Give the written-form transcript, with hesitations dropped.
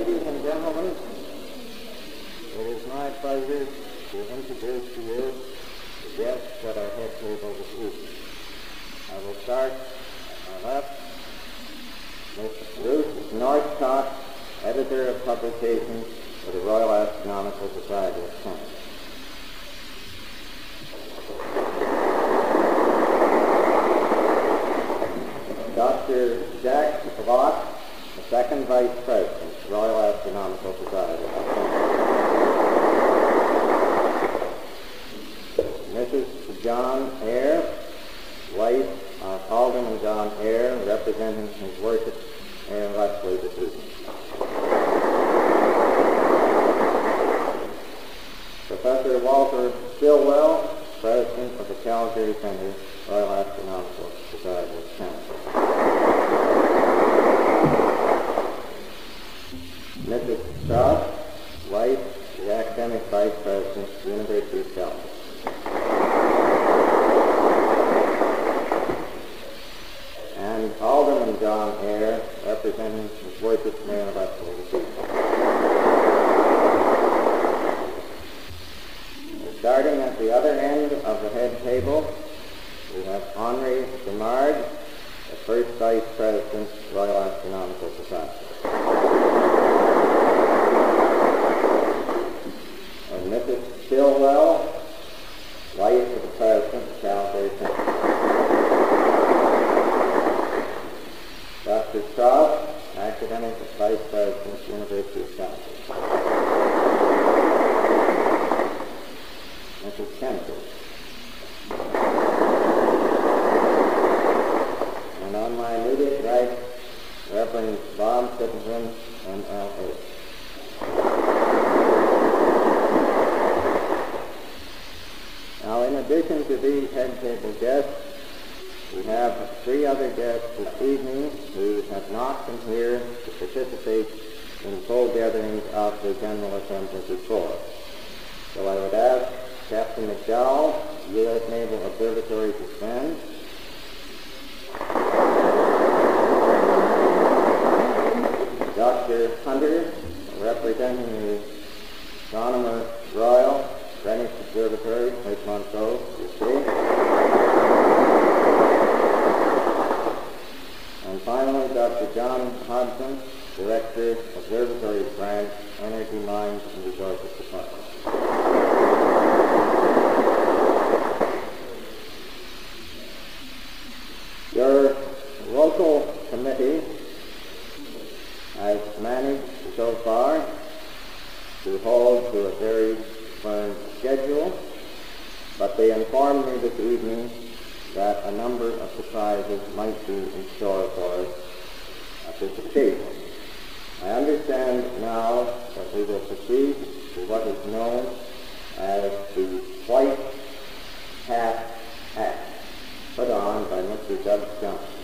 Ladies and gentlemen, it is my pleasure to introduce to you the guests at our head table this evening. I will start at my left, Miss Ruth Northcott, Editor of Publications for the Royal Astronomical Society of Canada. Dr. Jack Lott, the Second Vice President, Royal Astronomical Society of Canada. Mrs. John Eyre, wife of Alderman John Eyre, representing His Worship Eyre Leslie this evening. Professor Walter Stilwell, President of the Calgary Centre, Royal Astronomical Society of Canada. Mrs. Strauss, wife, the Academic Vice President, University of Calgary. And Alderman John Eyre, representing His Worship Mayor Leslie this evening. Starting at the other end of the head table, we have Henri Simard, the First Vice President, Royal Astronomical Society. And Mrs. Stilwell, wife of the President of Calgary Centre. Dr. Strauss, Academic Vice President, University of Calgary. Mrs. Kennedy. And on my immediate right, Reverend Bob Citizen, MLA. Now, in addition to these head table guests, we have three other guests this evening who have not been here to participate in full gatherings of the General Assembly before. So I would ask Captain McDowell, U.S. Naval Observatory, to stand. Dr. Hunter, representing the Astronomer Royal, Greenwich Observatory, Lake Montrose, you see. And finally, Dr. John Hodgson, Director, Observatory Branch, Energy Mines and Resources Department. Your local committee has managed so far to hold to a very firm schedule, but they informed me this evening that a number of surprises might be in store for us at this occasion. I understand now that we will proceed to what is known as the White Hat Act, put on by Mr. Doug Johnson.